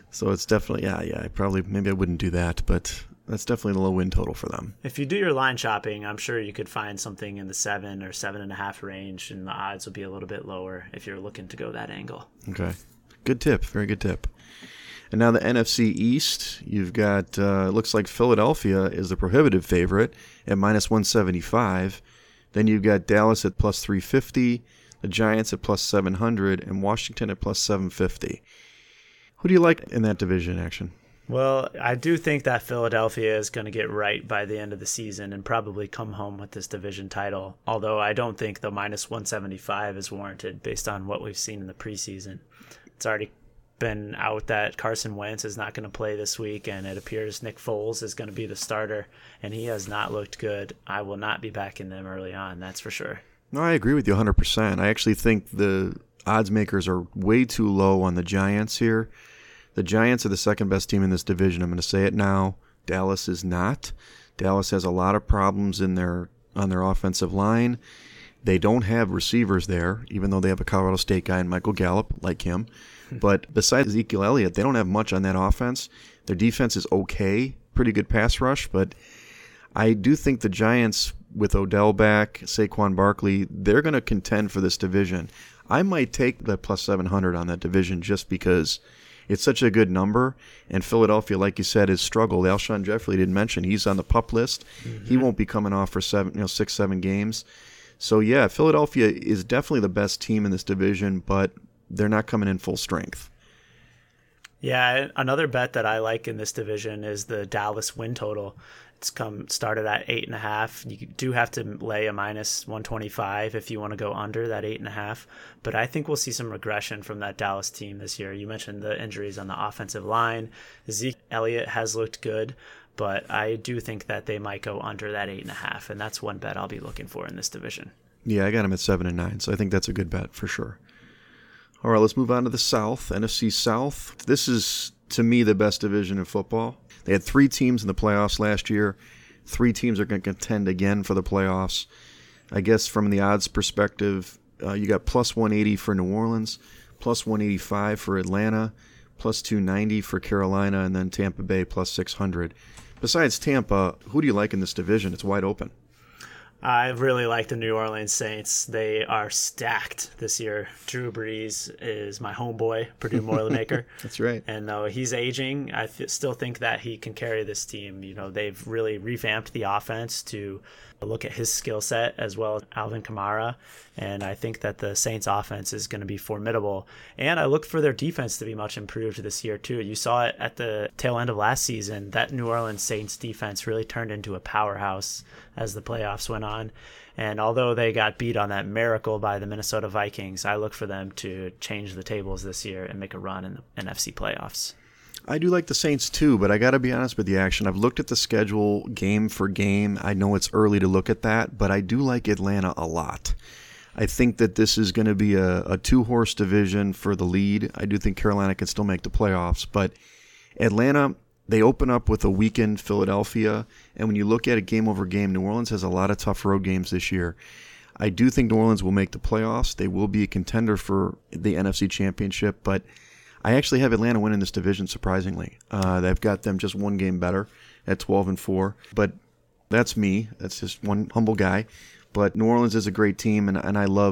So it's definitely, maybe I wouldn't do that, but that's definitely the low win total for them. If you do your line shopping, I'm sure you could find something in the 7 or 7.5 range, and the odds will be a little bit lower if you're looking to go that angle. Okay. Good tip. Very good tip. And now the NFC East, you've got, it looks like Philadelphia is the prohibitive favorite at minus 175. Then you've got Dallas at plus 350, the Giants at plus 700, and Washington at plus 750. Who do you like in that division, Action? Well, I do think that Philadelphia is going to get right by the end of the season and probably come home with this division title, although I don't think the minus 175 is warranted based on what we've seen in the preseason. It's already been out that Carson Wentz is not going to play this week, and it appears Nick Foles is going to be the starter, and he has not looked good. I will not be backing them early on, that's for sure. No, I agree with you 100%. I actually think the odds makers are way too low on the Giants here. The Giants are the second best team in this division. I'm going to say it now. Dallas is not. Dallas has a lot of problems on their offensive line. They don't have receivers there, even though they have a Colorado State guy and Michael Gallup, like him. But besides Ezekiel Elliott, they don't have much on that offense. Their defense is okay, pretty good pass rush, but I do think the Giants, with Odell back, Saquon Barkley, they're going to contend for this division. I might take the plus 700 on that division just because it's such a good number, and Philadelphia, like you said, has struggled. Alshon Jeffrey didn't mention he's on the PUP list. Mm-hmm. He won't be coming off for 6-7 games. So yeah, Philadelphia is definitely the best team in this division, but they're not coming in full strength. Yeah, another bet that I like in this division is the Dallas win total. It's started at 8.5. You do have to lay a minus 125 if you want to go under that 8.5. But I think we'll see some regression from that Dallas team this year. You mentioned the injuries on the offensive line. Zeke Elliott has looked good, but I do think that they might go under that 8.5, and that's one bet I'll be looking for in this division. Yeah, I got him at 7 and 9, so I think that's a good bet for sure. All right, let's move on to the South, NFC South. This is, to me, the best division in football. They had 3 teams in the playoffs last year. 3 teams are going to contend again for the playoffs. I guess from the odds perspective, you got plus 180 for New Orleans, plus 185 for Atlanta, plus 290 for Carolina, and then Tampa Bay plus 600. Besides Tampa, who do you like in this division? It's wide open. I really like the New Orleans Saints. They are stacked this year. Drew Brees is my homeboy, Purdue Boilermaker. That's right. And though he's aging, I still think that he can carry this team. You know, they've really revamped the offense to look at his skill set as well as Alvin Kamara. And I think that the Saints offense is going to be formidable. And I look for their defense to be much improved this year, too. You saw it at the tail end of last season. That New Orleans Saints defense really turned into a powerhouse as the playoffs went on. And although they got beat on that miracle by the Minnesota Vikings, I look for them to change the tables this year and make a run in the NFC playoffs. I do like the Saints too, but I got to be honest with you, Action. I've looked at the schedule game for game. I know it's early to look at that, but I do like Atlanta a lot. I think that this is going to be a two-horse division for the lead. I do think Carolina can still make the playoffs, but Atlanta, they open up with a weakened Philadelphia, and when you look at it game over game, New Orleans has a lot of tough road games this year. I do think New Orleans will make the playoffs. They will be a contender for the NFC Championship, but I actually have Atlanta winning this division, surprisingly. They've got them just one game better at 12-4, but that's me. That's just one humble guy. But New Orleans is a great team, and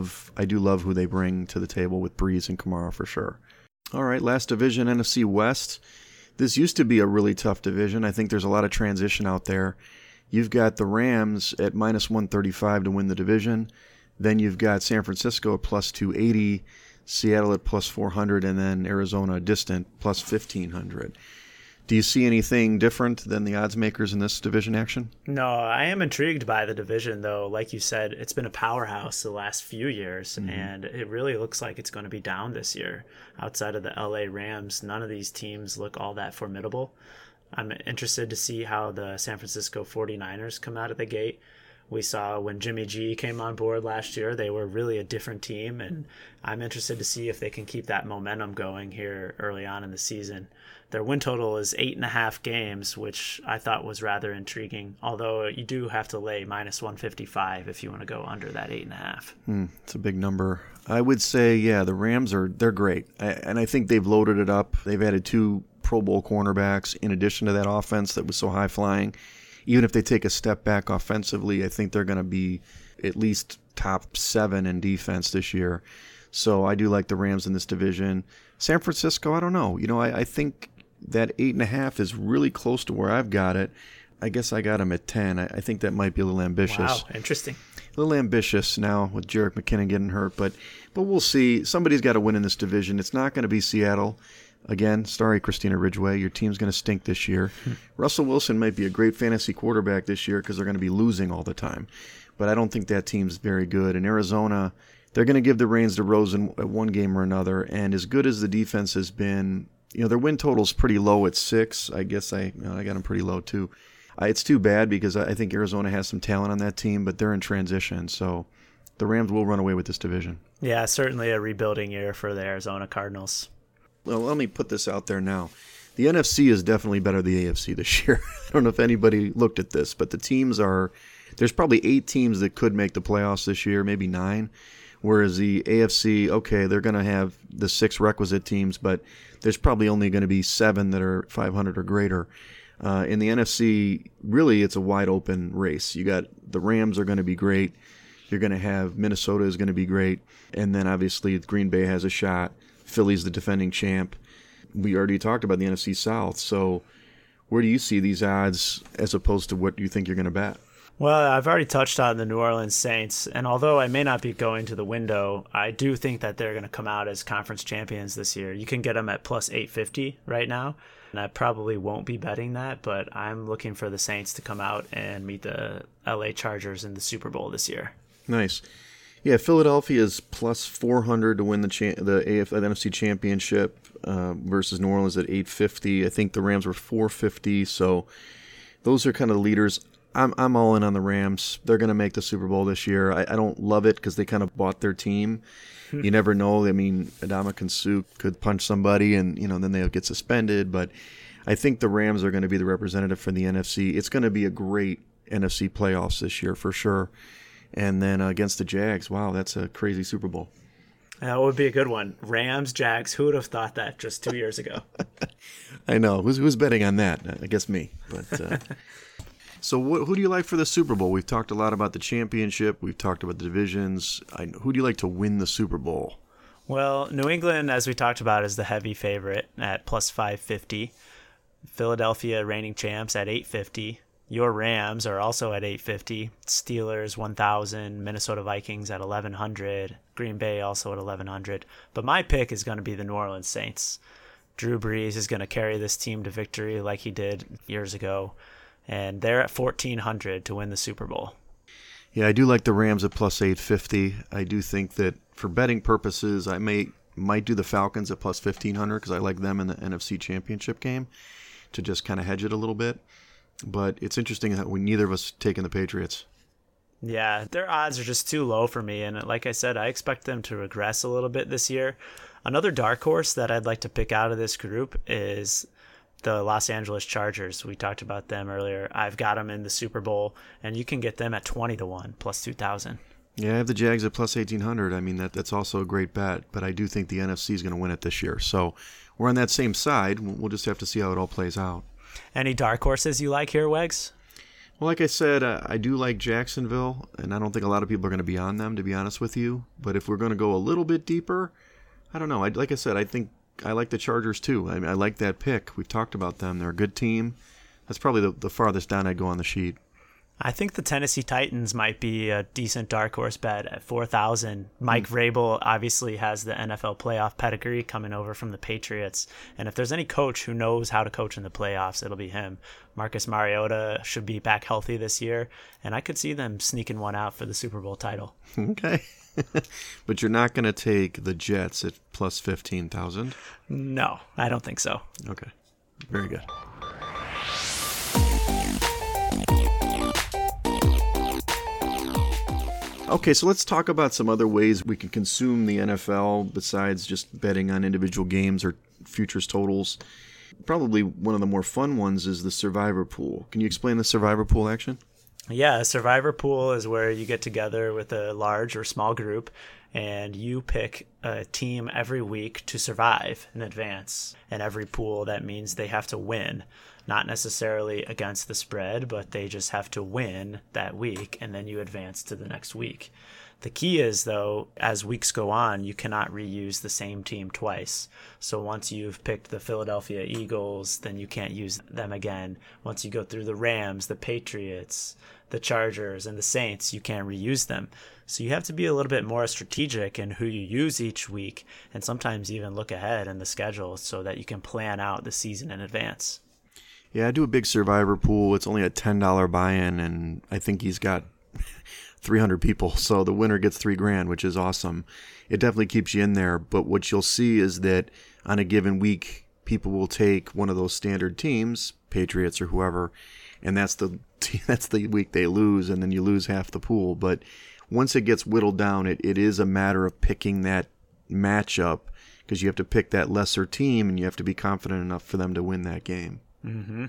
I do love who they bring to the table with Brees and Kamara for sure. All right, last division, NFC West. This used to be a really tough division. I think there's a lot of transition out there. You've got the Rams at minus 135 to win the division. Then you've got San Francisco at plus 280, Seattle at plus 400, and then Arizona distant plus 1,500. Do you see anything different than the odds makers in this division, Action? No, I am intrigued by the division, though. Like you said, it's been a powerhouse the last few years, and it really looks like it's going to be down this year. Outside of the LA Rams, none of these teams look all that formidable. I'm interested to see how the San Francisco 49ers come out of the gate. We saw when Jimmy G came on board last year, they were really a different team, and I'm interested to see if they can keep that momentum going here early on in the season. Their win total is 8.5 games, which I thought was rather intriguing, although you do have to lay minus 155 if you want to go under that 8.5. It's a big number. I would say, yeah, the Rams they're great, and I think they've loaded it up. They've added 2 Pro Bowl cornerbacks in addition to that offense that was so high-flying. Even if they take a step back offensively, I think they're going to be at least top 7 in defense this year. So I do like the Rams in this division. San Francisco, I don't know. I think that 8.5 is really close to where I've got it. I guess I got them at 10. I think that might be a little ambitious. Wow, interesting. A little ambitious now with Jerick McKinnon getting hurt, but we'll see. Somebody's got to win in this division. It's not going to be Seattle. Again, sorry, Christina Ridgeway. Your team's going to stink this year. Russell Wilson might be a great fantasy quarterback this year because they're going to be losing all the time. But I don't think that team's very good. And Arizona, they're going to give the reins to Rosen at one game or another. And as good as the defense has been, their win total's pretty low at 6. I guess I got them pretty low too. It's too bad because I think Arizona has some talent on that team, but they're in transition. So the Rams will run away with this division. Yeah, certainly a rebuilding year for the Arizona Cardinals. Well, let me put this out there now. The NFC is definitely better than the AFC this year. I don't know if anybody looked at this, but the teams there's probably 8 teams that could make the playoffs this year, maybe 9. Whereas the AFC, okay, they're going to have the 6 requisite teams, but there's probably only going to be 7 that are 500 or greater. In the NFC, really, it's a wide open race. You got the Rams are going to be great. You're going to have Minnesota is going to be great. And then obviously Green Bay has a shot. Philly's the defending champ. We already talked about the NFC South. So where do you see these odds as opposed to what you think you're going to bet? Well, I've already touched on the New Orleans Saints, and although I may not be going to the window, I do think that they're going to come out as conference champions this year. You can get them at plus 850 right now, and I probably won't be betting that, but I'm looking for the Saints to come out and meet the LA Chargers in the Super Bowl this year. Nice. Yeah, Philadelphia is plus 400 to win the NFC Championship versus New Orleans at 850. I think the Rams were 450, so those are kind of the leaders. I'm all in on the Rams. They're going to make the Super Bowl this year. I don't love it because they kind of bought their team. You never know. I mean, Ndamukong Suh could punch somebody and, then they'll get suspended. But I think the Rams are going to be the representative for the NFC. It's going to be a great NFC playoffs this year for sure. And then against the Jags, wow, that's a crazy Super Bowl. That would be a good one. Rams, Jags, who would have thought that just 2 years ago? I know. Who's betting on that? I guess me. But so who do you like for the Super Bowl? We've talked a lot about the championship. We've talked about the divisions. Who do you like to win the Super Bowl? Well, New England, as we talked about, is the heavy favorite at plus 550. Philadelphia, reigning champs, at 850. Your Rams are also at 850. Steelers, 1,000. Minnesota Vikings at 1,100. Green Bay also at 1,100. But my pick is going to be the New Orleans Saints. Drew Brees is going to carry this team to victory like he did years ago. And they're at 1,400 to win the Super Bowl. Yeah, I do like the Rams at plus 850. I do think that for betting purposes, I might do the Falcons at plus 1,500 because I like them in the NFC Championship game to just kind of hedge it a little bit. But it's interesting that neither of us taking the Patriots. Yeah, their odds are just too low for me. And like I said, I expect them to regress a little bit this year. Another dark horse that I'd like to pick out of this group is the Los Angeles Chargers. We talked about them earlier. I've got them in the Super Bowl, and you can get them at 20-1, plus 2,000. Yeah, I have the Jags at plus 1,800. I mean, that's also a great bet, but I do think the NFC is going to win it this year. So we're on that same side. We'll just have to see how it all plays out. Any dark horses you like here, Wegs? Well, like I said, I do like Jacksonville, and I don't think a lot of people are going to be on them, to be honest with you. But if we're going to go a little bit deeper, I don't know. Like I said, I think I like the Chargers too. I like that pick. We've talked about them. They're a good team. That's probably the farthest down I'd go on the sheet. I think the Tennessee Titans might be a decent dark horse bet at 4,000. Mike Vrabel obviously has the NFL playoff pedigree coming over from the Patriots. And if there's any coach who knows how to coach in the playoffs, it'll be him. Marcus Mariota should be back healthy this year. And I could see them sneaking one out for the Super Bowl title. Okay. But you're not going to take the Jets at plus 15,000? No, I don't think so. Okay. Very good. Okay, so let's talk about some other ways we can consume the NFL besides just betting on individual games or futures totals. Probably one of the more fun ones is the Survivor Pool. Can you explain the Survivor Pool action? Yeah, a Survivor Pool is where you get together with a large or small group and you pick a team every week to survive and advance. And every pool, that means they have to win, not necessarily against the spread, but they just have to win that week, and then you advance to the next week. The key is, though, as weeks go on, you cannot reuse the same team twice. So once you've picked the Philadelphia Eagles, then you can't use them again. Once you go through the Rams, the Patriots, the Chargers, and the Saints, you can't reuse them. So you have to be a little bit more strategic in who you use each week, and sometimes even look ahead in the schedule so that you can plan out the season in advance. Yeah, I do a big Survivor pool. It's only a $10 buy-in, and I think he's got 300 people, so the winner gets $3,000, which is awesome. It definitely keeps you in there, but what you'll see is that on a given week, people will take one of those standard teams, Patriots or whoever, and that's the week they lose, and then you lose half the pool. But once it gets whittled down, it is a matter of picking that matchup, because you have to pick that lesser team, and you have to be confident enough for them to win that game. Mm-hmm.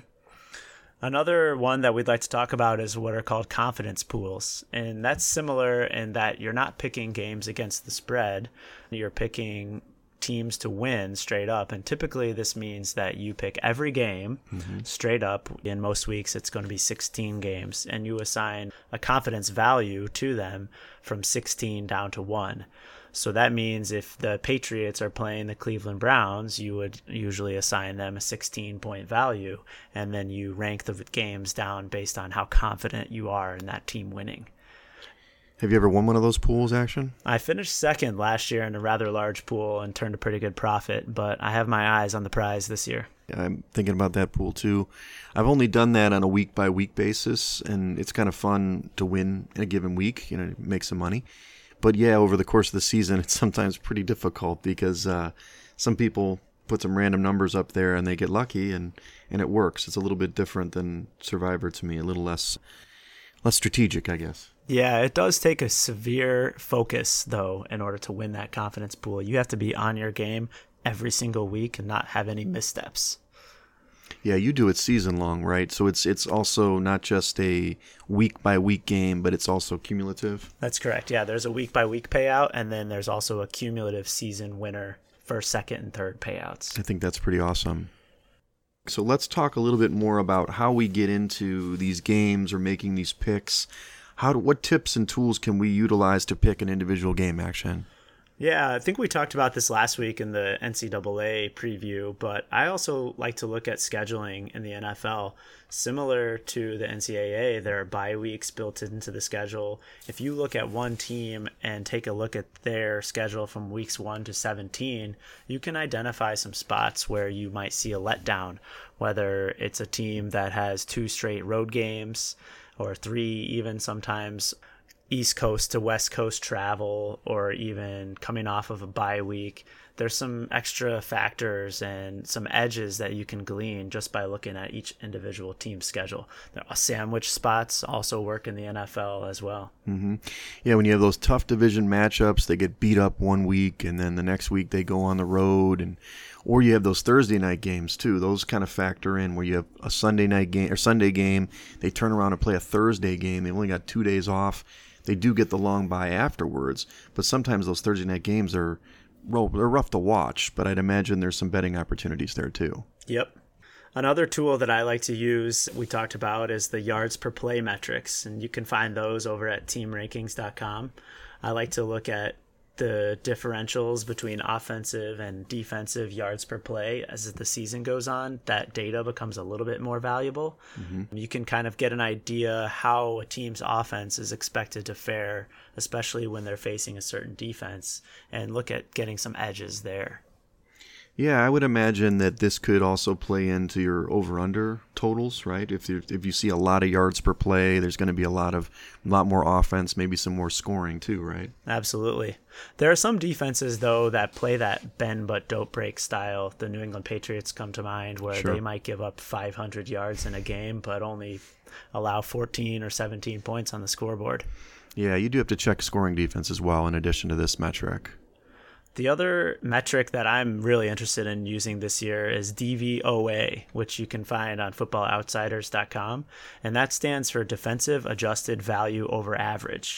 Another one that we'd like to talk about is what are called confidence pools. And that's similar in that you're not picking games against the spread. You're picking teams to win straight up. And typically this means that you pick every game straight up. In most weeks, it's going to be 16 games. And you assign a confidence value to them from 16 down to 1. So that means if the Patriots are playing the Cleveland Browns, you would usually assign them a 16-point value, and then you rank the games down based on how confident you are in that team winning. Have you ever won one of those pools, Action? I finished second last year in a rather large pool and turned a pretty good profit, but I have my eyes on the prize this year. I'm thinking about that pool too. I've only done that on a week-by-week basis, and it's kind of fun to win in a given week, make some money. But yeah, over the course of the season, it's sometimes pretty difficult because some people put some random numbers up there and they get lucky and it works. It's a little bit different than Survivor to me, a little less strategic, I guess. Yeah, it does take a severe focus, though, in order to win that confidence pool. You have to be on your game every single week and not have any missteps. Yeah, you do it season long, right? So it's also not just a week-by-week game, but it's also cumulative? That's correct. Yeah, there's a week-by-week payout, and then there's also a cumulative season winner for second and third payouts. I think that's pretty awesome. So let's talk a little bit more about how we get into these games or making these picks. What tips and tools can we utilize to pick an individual game, Action? Yeah, I think we talked about this last week in the NCAA preview, but I also like to look at scheduling in the NFL. Similar to the NCAA, there are bye weeks built into the schedule. If you look at one team and take a look at their schedule from weeks 1 to 17, you can identify some spots where you might see a letdown, whether it's a team that has 2 straight road games or 3 even sometimes, East Coast to West Coast travel, or even coming off of a bye week. There's some extra factors and some edges that you can glean just by looking at each individual team's schedule. Sandwich spots also work in the NFL as well. Mm-hmm. Yeah, when you have those tough division matchups, they get beat up one week, and then the next week they go on the road, or you have those Thursday night games too. Those kind of factor in where you have a Sunday night game or Sunday game. They turn around and play a Thursday game. They've only got 2 days off. They do get the long bye afterwards, but sometimes those Thursday night games they're rough to watch, but I'd imagine there's some betting opportunities there too. Yep. Another tool that I like to use, we talked about, is the yards per play metrics, and you can find those over at teamrankings.com. I like to look at the differentials between offensive and defensive yards per play as the season goes on. That data becomes a little bit more valuable. Mm-hmm. You can kind of get an idea how a team's offense is expected to fare, especially when they're facing a certain defense, and look at getting some edges there. Yeah, I would imagine that this could also play into your over-under totals, right? If you see a lot of yards per play, there's going to be a lot more offense, maybe some more scoring too, right? Absolutely. There are some defenses, though, that play that bend but don't break style. The New England Patriots come to mind, where They might give up 500 yards in a game, but only allow 14 or 17 points on the scoreboard. Yeah, you do have to check scoring defense as well, in addition to this metric. The other metric that I'm really interested in using this year is DVOA, which you can find on footballoutsiders.com, and that stands for Defensive Adjusted Value Over Average.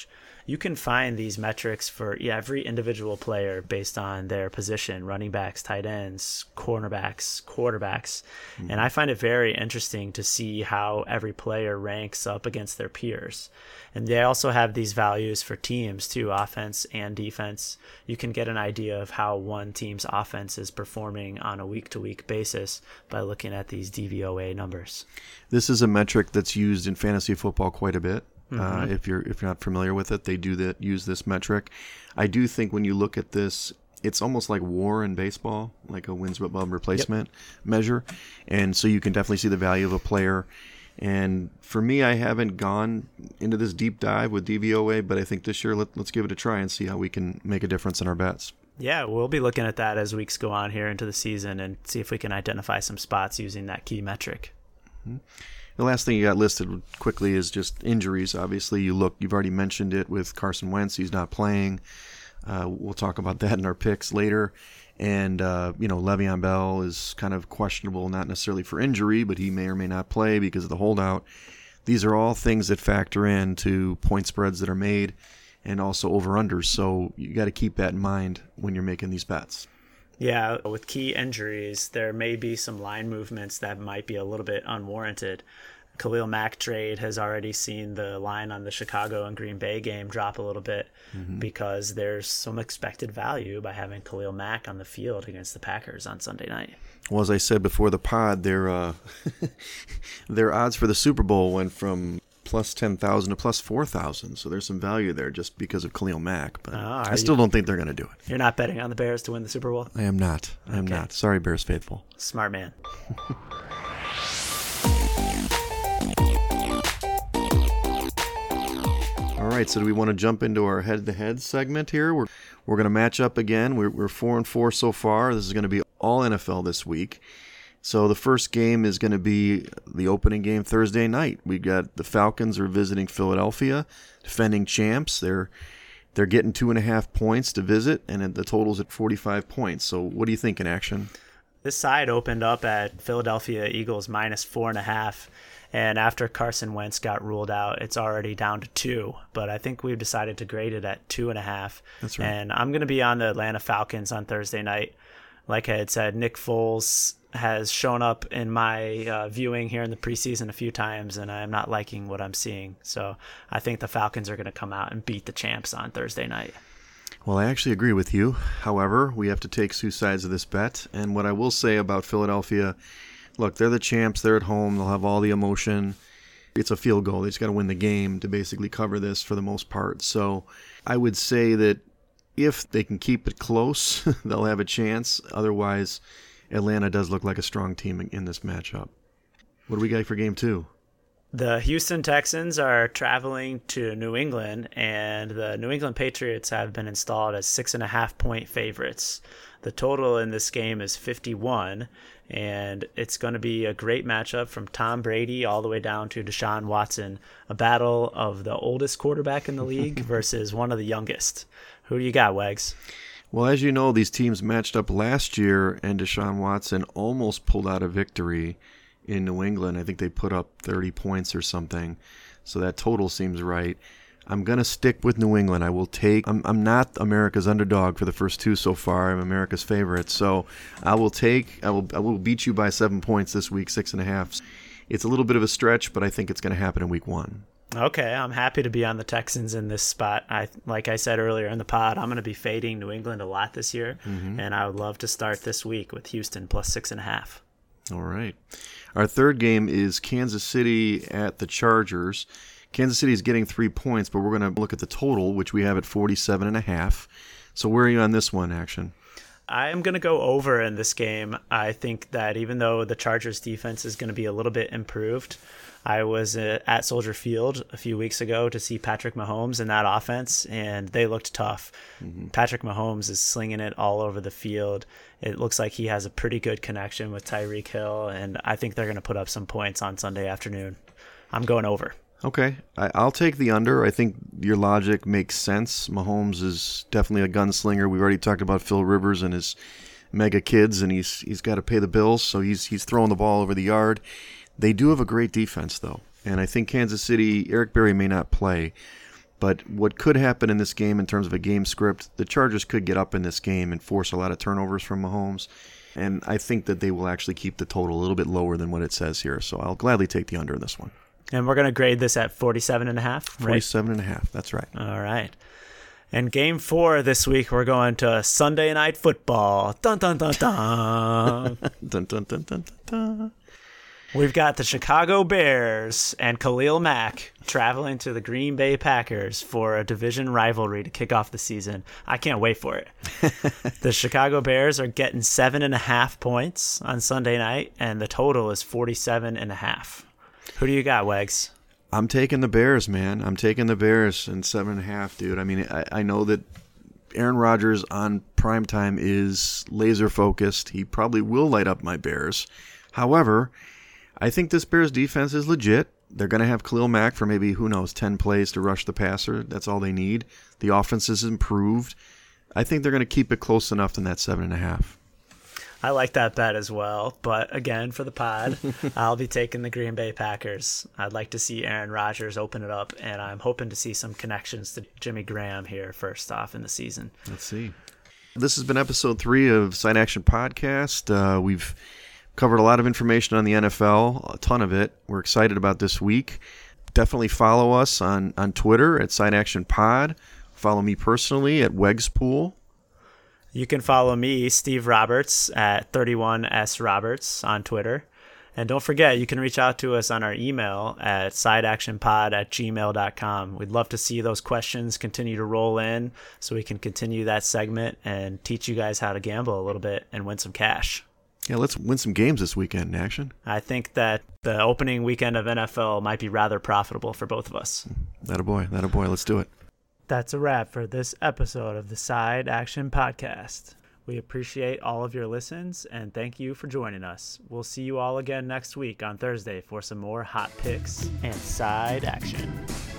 you can find these metrics for every individual player based on their position: running backs, tight ends, cornerbacks, quarterbacks. And I find it very interesting to see how every player ranks up against their peers. And they also have these values for teams too, offense and defense. You can get an idea of how one team's offense is performing on a week-to-week basis by looking at these DVOA numbers. This is a metric that's used in fantasy football quite a bit. If you're not familiar with it, they use this metric. I do think when you look at this, it's almost like WAR in baseball, like a wins above replacement measure. And so you can definitely see the value of a player. And for me, I haven't gone into this deep dive with DVOA, but I think this year let's give it a try and see how we can make a difference in our bets. Yeah, we'll be looking at that as weeks go on here into the season and see if we can identify some spots using that key metric. The last thing you got listed quickly is just injuries. Obviously, you've already mentioned it with Carson Wentz. He's not playing. We'll talk about that in our picks later. And, Le'Veon Bell is kind of questionable, not necessarily for injury, but he may or may not play because of the holdout. These are all things that factor into point spreads that are made and also over-unders. So you got to keep that in mind when you're making these bets. Yeah, with key injuries, there may be some line movements that might be a little bit unwarranted. Khalil Mack trade has already seen the line on the Chicago and Green Bay game drop a little bit because there's some expected value by having Khalil Mack on the field against the Packers on Sunday night. Well, as I said before the pod, their odds for the Super Bowl went from plus 10,000 to plus 4,000. So there's some value there just because of Khalil Mack. But I still don't think they're going to do it. You're not betting on the Bears to win the Super Bowl? I am not. I am not. Sorry, Bears faithful. Smart man. All right, so do we want to jump into our head-to-head segment here? We're going to match up again. We're 4-4 so far. This is going to be all NFL this week. So the first game is going to be the opening game Thursday night. We got the Falcons are visiting Philadelphia, defending champs. They're getting 2.5 points to visit, and the total's at 45 points. So what do you think in action? This side opened up at Philadelphia Eagles minus 4.5. And after Carson Wentz got ruled out, it's already down to 2. But I think we've decided to grade it at 2.5. That's right. And I'm going to be on the Atlanta Falcons on Thursday night. Like I had said, Nick Foles has shown up in my viewing here in the preseason a few times, and I'm not liking what I'm seeing. So I think the Falcons are going to come out and beat the champs on Thursday night. Well, I actually agree with you. However, we have to take two sides of this bet. And what I will say about Philadelphia, look, they're the champs. They're at home. They'll have all the emotion. It's a field goal. They just got to win the game to basically cover this for the most part. So I would say that if they can keep it close, they'll have a chance. Otherwise, Atlanta does look like a strong team in this matchup. What do we got for game 2? The Houston Texans are traveling to New England, and the New England Patriots have been installed as 6.5-point favorites. The total in this game is 51, and it's going to be a great matchup from Tom Brady all the way down to Deshaun Watson, a battle of the oldest quarterback in the league versus one of the youngest. Who do you got, Wags? Well, as you know, these teams matched up last year, and Deshaun Watson almost pulled out a victory in New England. I think they put up 30 points or something, so that total seems right. I'm going to stick with New England. I will take. I'm not America's underdog for the first 2 so far. I'm America's favorite, so I will beat you by 7 points this week, 6.5. It's a little bit of a stretch, but I think it's going to happen in week 1. Okay, I'm happy to be on the Texans in this spot. Like I said earlier in the pod, I'm going to be fading New England a lot this year, and I would love to start this week with Houston plus 6.5. All right. Our third game is Kansas City at the Chargers. Kansas City is getting 3 points, but we're going to look at the total, which we have at 47.5. So where are you on this one, Action? I am going to go over in this game. I think that even though the Chargers defense is going to be a little bit improved, I was at Soldier Field a few weeks ago to see Patrick Mahomes in that offense, and they looked tough. Patrick Mahomes is slinging it all over the field. It looks like he has a pretty good connection with Tyreek Hill, and I think they're going to put up some points on Sunday afternoon. I'm going over. Okay, I'll take the under. I think your logic makes sense. Mahomes is definitely a gunslinger. We've already talked about Phil Rivers and his mega kids, and he's got to pay the bills, so he's throwing the ball over the yard. They do have a great defense, though, and I think Kansas City, Eric Berry may not play, But what could happen in this game in terms of a game script, the Chargers could get up in this game and force a lot of turnovers from Mahomes. And I think that they will actually keep the total a little bit lower than what it says here. So I'll gladly take the under in this one. And we're going to grade this at 47.5, right? 47.5, that's right. All right. And game 4 this week, we're going to Sunday Night Football. Dun, dun, dun, dun. Dun, dun, dun, dun, dun, dun. We've got the Chicago Bears and Khalil Mack traveling to the Green Bay Packers for a division rivalry to kick off the season. I can't wait for it. The Chicago Bears are getting 7.5 points on Sunday night, and the total is 47.5. Who do you got, Wags? I'm taking the Bears, man. I'm taking the Bears in 7.5, dude. I mean, I know that Aaron Rodgers on primetime is laser focused. He probably will light up my Bears. However, I think this Bears defense is legit. They're going to have Khalil Mack for maybe, 10 plays to rush the passer. That's all they need. The offense is improved. I think they're going to keep it close enough than that 7.5. I like that bet as well. But again, for the pod, I'll be taking the Green Bay Packers. I'd like to see Aaron Rodgers open it up, and I'm hoping to see some connections to Jimmy Graham here first off in the season. Let's see. This has been episode 3 of Side Action Podcast. We've covered a lot of information on the NFL, a ton of it. We're excited about this week. Definitely follow us on Twitter at Side Action Pod. Follow me personally at Wegspool. You can follow me, Steve Roberts, at 31sroberts on Twitter. And don't forget, you can reach out to us on our email at sideactionpod@gmail.com. We'd love to see those questions continue to roll in so we can continue that segment and teach you guys how to gamble a little bit and win some cash. Yeah, let's win some games this weekend in action. I think that the opening weekend of NFL might be rather profitable for both of us. Attaboy, let's do it. That's a wrap for this episode of the Side Action Podcast. We appreciate all of your listens and thank you for joining us. We'll see you all again next week on Thursday for some more hot picks and side action.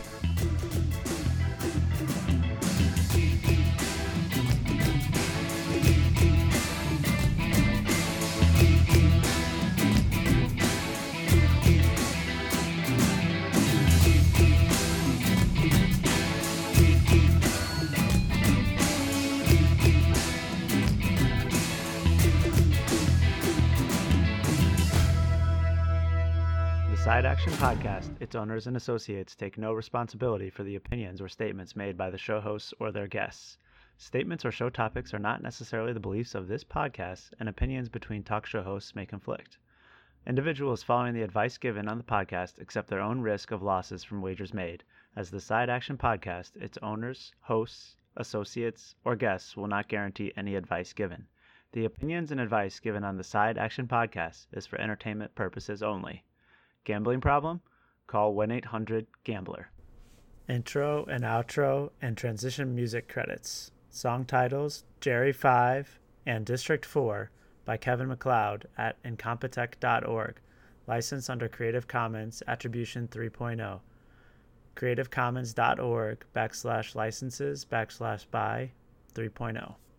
Side Action Podcast, its owners and associates take no responsibility for the opinions or statements made by the show hosts or their guests. Statements or show topics are not necessarily the beliefs of this podcast, and opinions between talk show hosts may conflict. Individuals following the advice given on the podcast accept their own risk of losses from wagers made. As the Side Action Podcast, its owners, hosts, associates, or guests will not guarantee any advice given. The opinions and advice given on the Side Action Podcast is for entertainment purposes only. Gambling problem? Call 1-800-GAMBLER. Intro and outro and transition music credits. Song titles Jerry 5 and District 4 by Kevin MacLeod at incompetech.org. Licensed under Creative Commons Attribution 3.0. creativecommons.org/licenses/by 3.0.